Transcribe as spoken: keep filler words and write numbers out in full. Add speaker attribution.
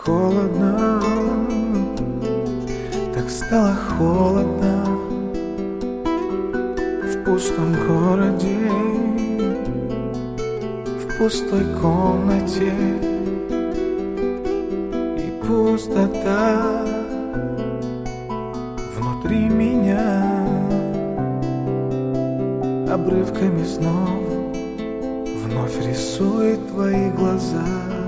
Speaker 1: холодно, так стало холодно в пустом городе, в пустой комнате, и пустота внутри меня обрывками снов вновь рисует твои глаза.